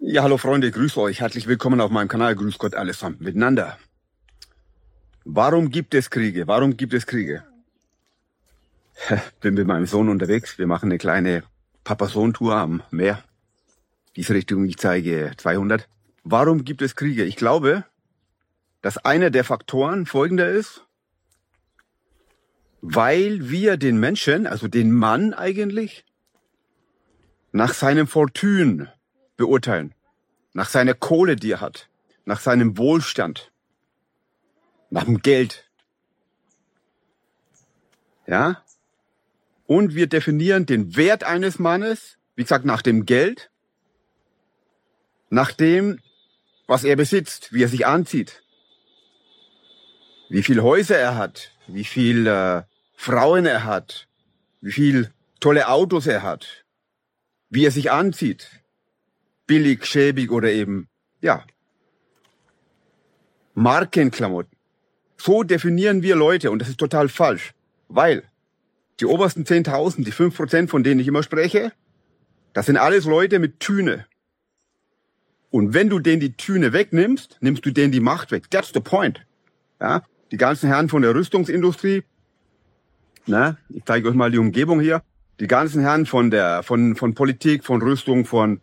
Ja, hallo Freunde, grüß euch. Herzlich willkommen auf meinem Kanal. Grüß Gott allesamt miteinander. Warum gibt es Kriege? Warum gibt es Kriege? Bin mit meinem Sohn unterwegs. Wir machen eine kleine Papa-Sohn-Tour am Meer. Diese Richtung, ich zeige 200. Warum gibt es Kriege? Ich glaube, dass einer der Faktoren folgender ist, weil wir den Menschen, also den Mann eigentlich, nach seinem Fortune beurteilen. Nach seiner Kohle, die er hat. Nach seinem Wohlstand. Nach dem Geld. Ja? Und wir definieren den Wert eines Mannes, wie gesagt, nach dem Geld, nach dem, was er besitzt, wie er sich anzieht, wie viele Häuser er hat, wie viele Frauen er hat, wie viele tolle Autos er hat, wie er sich anzieht, billig, schäbig oder eben, ja, Markenklamotten. So definieren wir Leute und das ist total falsch, weil die obersten 10.000, die 5%, von denen ich immer spreche, das sind alles Leute mit Tüne. Und wenn du denen die Tüne wegnimmst, nimmst du denen die Macht weg. That's the point. Ja, die ganzen Herren von der Rüstungsindustrie, ich zeige euch mal die Umgebung hier, die ganzen Herren von Politik, von Rüstung, von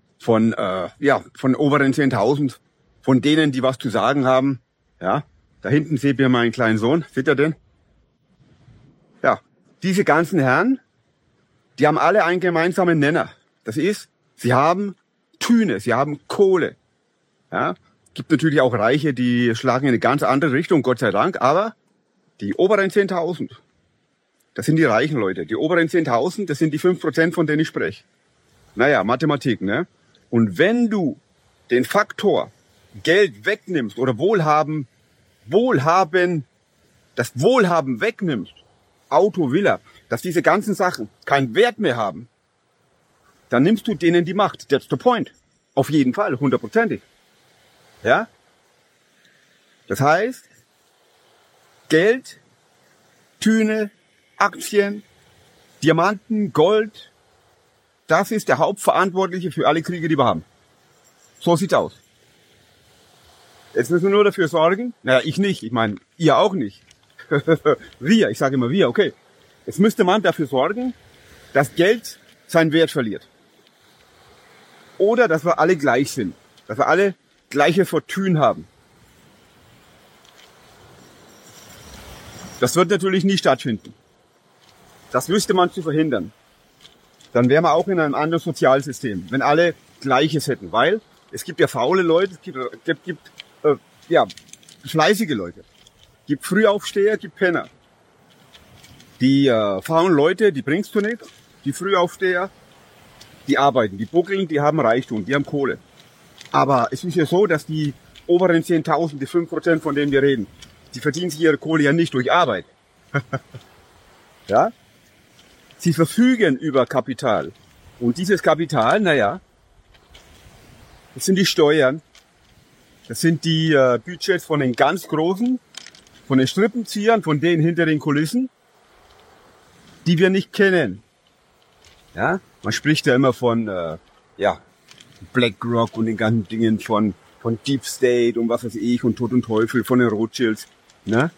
oberen 10.000, von denen, die was zu sagen haben, ja, da hinten seht ihr meinen kleinen Sohn, seht ihr den? Ja, diese ganzen Herren, die haben alle einen gemeinsamen Nenner. Das ist, sie haben Tüne, sie haben Kohle. Ja, gibt natürlich auch Reiche, die schlagen in eine ganz andere Richtung, Gott sei Dank, aber die oberen 10.000, das sind die reichen Leute. Die oberen 10.000, das sind die 5%, von denen ich spreche. Naja, Mathematik, ne? Und wenn du den Faktor Geld wegnimmst oder das Wohlhaben wegnimmst, Auto, Villa, dass diese ganzen Sachen keinen Wert mehr haben, dann nimmst du denen die Macht. That's the point. Auf jeden Fall, 100%. Ja? Das heißt, Geld, Tüne, Aktien, Diamanten, Gold, das ist der Hauptverantwortliche für alle Kriege, die wir haben. So sieht's aus. Jetzt müssen wir nur dafür sorgen, naja, ich nicht, ich meine, ihr auch nicht. Wir, ich sage immer wir, okay. Jetzt müsste man dafür sorgen, dass Geld seinen Wert verliert. Oder dass wir alle gleich sind. Dass wir alle gleiche Fortune haben. Das wird natürlich nie stattfinden. Das wüsste man zu verhindern. Dann wären wir auch in einem anderen Sozialsystem, wenn alle Gleiches hätten. Weil es gibt ja faule Leute, es gibt fleißige Leute. Es gibt Frühaufsteher, es gibt Penner. Die faulen Leute, die bringst du nicht. Die Frühaufsteher, die arbeiten, die buckeln, die haben Reichtum, die haben Kohle. Aber es ist ja so, dass die oberen 10.000, die 5%, von denen wir reden, die verdienen sich ihre Kohle ja nicht durch Arbeit. Ja? Sie verfügen über Kapital. Und dieses Kapital, das sind die Steuern, das sind die Budgets von den ganz Großen, von den Strippenziehern, von denen hinter den Kulissen, die wir nicht kennen. Ja, man spricht ja immer von BlackRock und den ganzen Dingen, von Deep State und was weiß ich und Tod und Teufel, von den Rothschilds. Ne?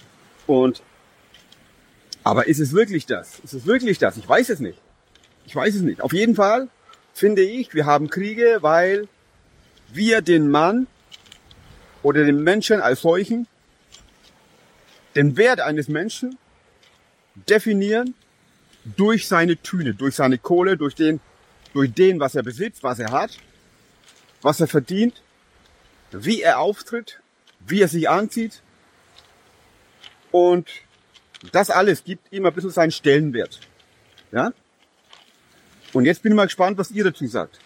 Aber ist es wirklich das? Ist es wirklich das? Ich weiß es nicht. Auf jeden Fall finde ich, wir haben Kriege, weil wir den Mann oder den Menschen als solchen, den Wert eines Menschen definieren durch seine Tüne, durch seine Kohle, durch den, was er besitzt, was er hat, was er verdient, wie er auftritt, wie er sich anzieht. Und das alles gibt ihm ein bisschen seinen Stellenwert. Ja? Und jetzt bin ich mal gespannt, was ihr dazu sagt.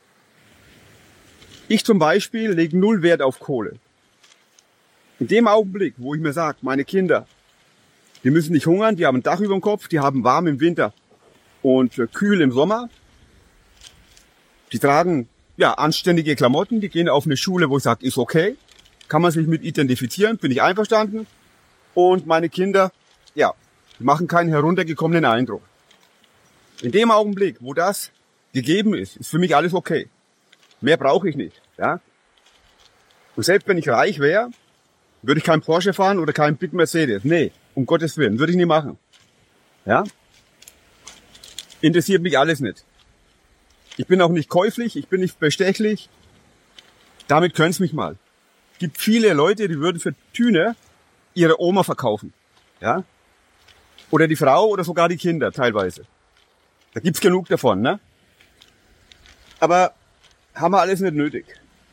Ich zum Beispiel lege null Wert auf Kohle. In dem Augenblick, wo ich mir sage, meine Kinder, die müssen nicht hungern, die haben ein Dach über dem Kopf, die haben warm im Winter und kühl im Sommer. Die tragen anständige Klamotten, die gehen auf eine Schule, wo ich sage, ist okay, kann man sich mit identifizieren, bin ich einverstanden. Und meine Kinder, die machen keinen heruntergekommenen Eindruck. In dem Augenblick, wo das gegeben ist, ist für mich alles okay. Mehr brauche ich nicht. Ja? Und selbst wenn ich reich wäre, würde ich kein Porsche fahren oder kein Big Mercedes. Nee, um Gottes Willen, würde ich nie machen. Ja? Interessiert mich alles nicht. Ich bin auch nicht käuflich, ich bin nicht bestechlich. Damit könnt's mich mal. Es gibt viele Leute, die würden für Tüne ihre Oma verkaufen. Ja? Oder die Frau oder sogar die Kinder teilweise. Da gibt's genug davon, ne? Aber haben wir alles nicht nötig.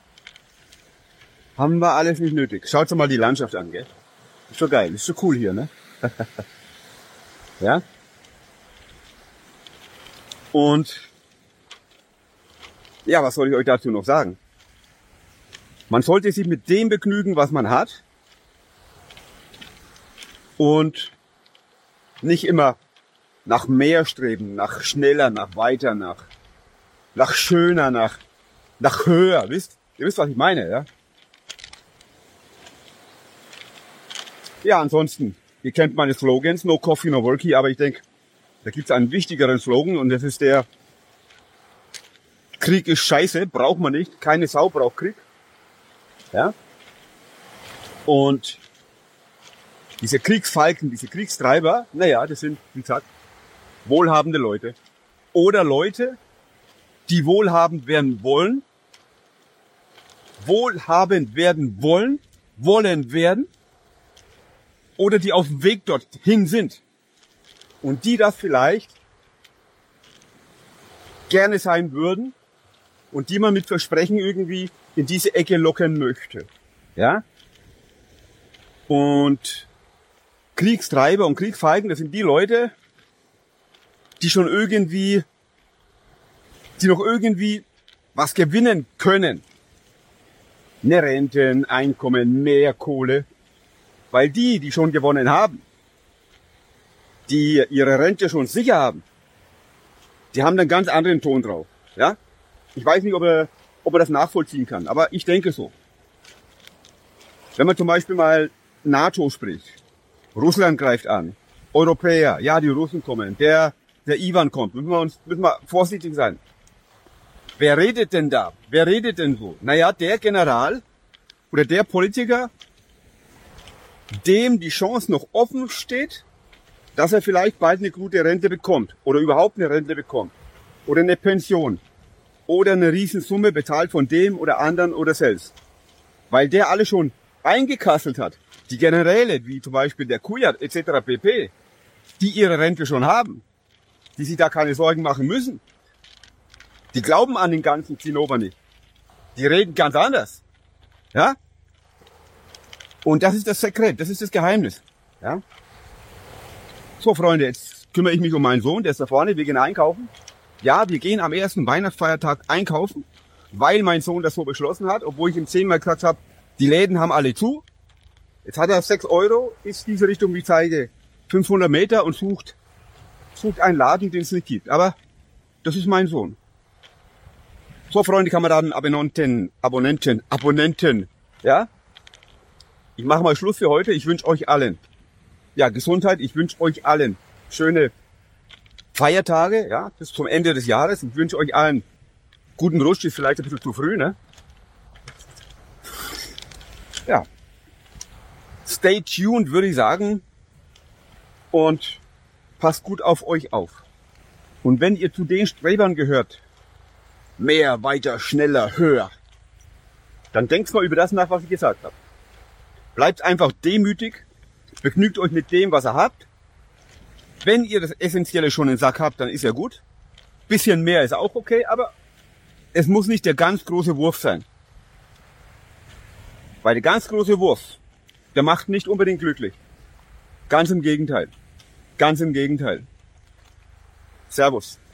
Haben wir alles nicht nötig. Schaut doch mal die Landschaft an, gell? Ist schon geil, ist schon cool hier, ne? Ja? Und ja, was soll ich euch dazu noch sagen? Man sollte sich mit dem begnügen, was man hat. Und nicht immer nach mehr streben, nach schneller, nach weiter, nach schöner, nach höher. Ihr wisst, was ich meine, ja? Ja, ansonsten, ihr kennt meine Slogans, no coffee, no worky, aber ich denke, da gibt's einen wichtigeren Slogan und das ist der: Krieg ist scheiße, braucht man nicht, keine Sau braucht Krieg. Ja? Und diese Kriegsfalken, diese Kriegstreiber, naja, das sind, wie gesagt, wohlhabende Leute. Oder Leute, die wohlhabend werden wollen, wollen werden, oder die auf dem Weg dorthin sind. Und die das vielleicht gerne sein würden und die man mit Versprechen irgendwie in diese Ecke locken möchte. Ja? Und Kriegstreiber und Kriegsfeigen, das sind die Leute, die noch irgendwie was gewinnen können. Eine Rente, ein Einkommen, mehr Kohle. Weil die schon gewonnen haben, die ihre Rente schon sicher haben, die haben einen ganz anderen Ton drauf. Ja? Ich weiß nicht, ob er das nachvollziehen kann, aber ich denke so. Wenn man zum Beispiel mal NATO spricht, Russland greift an, Europäer, ja, die Russen kommen, der Iwan kommt, müssen wir vorsichtig sein. Wer redet denn da? Wer redet denn so? Naja, der General oder der Politiker, dem die Chance noch offen steht, dass er vielleicht bald eine gute Rente bekommt oder überhaupt eine Rente bekommt oder eine Pension oder eine Riesensumme bezahlt von dem oder anderen oder selbst. Weil der alle schon eingekasselt hat. Die Generäle, wie zum Beispiel der Kujat etc. pp., die ihre Rente schon haben, die sich da keine Sorgen machen müssen. Die glauben an den ganzen Zinnober nicht. Die reden ganz anders. Ja? Und das ist das Sekret, das ist das Geheimnis. Ja? So, Freunde, jetzt kümmere ich mich um meinen Sohn, der ist da vorne, wir gehen einkaufen. Ja, wir gehen am ersten Weihnachtsfeiertag einkaufen, weil mein Sohn das so beschlossen hat, obwohl ich ihm 10-mal gesagt habe, die Läden haben alle zu. Jetzt hat er 6 Euro, ist diese Richtung, wie ich zeige, 500 Meter und sucht einen Laden, den es nicht gibt. Aber das ist mein Sohn. So, Freunde, Kameraden, Abonnenten, ja? Ich mache mal Schluss für heute. Ich wünsche euch allen, ja, Gesundheit. Ich wünsche euch allen schöne Feiertage, ja, bis zum Ende des Jahres. Ich wünsche euch allen guten Rutsch. Ist vielleicht ein bisschen zu früh, ne? Ja. Stay tuned, würde ich sagen. Und passt gut auf euch auf. Und wenn ihr zu den Strebern gehört, mehr, weiter, schneller, höher, dann denkt mal über das nach, was ich gesagt habe. Bleibt einfach demütig, begnügt euch mit dem, was ihr habt. Wenn ihr das Essentielle schon im Sack habt, dann ist ja gut. Bisschen mehr ist auch okay, aber es muss nicht der ganz große Wurf sein. Weil der ganz große Wurf, der macht nicht unbedingt glücklich. Ganz im Gegenteil. Ganz im Gegenteil. Servus.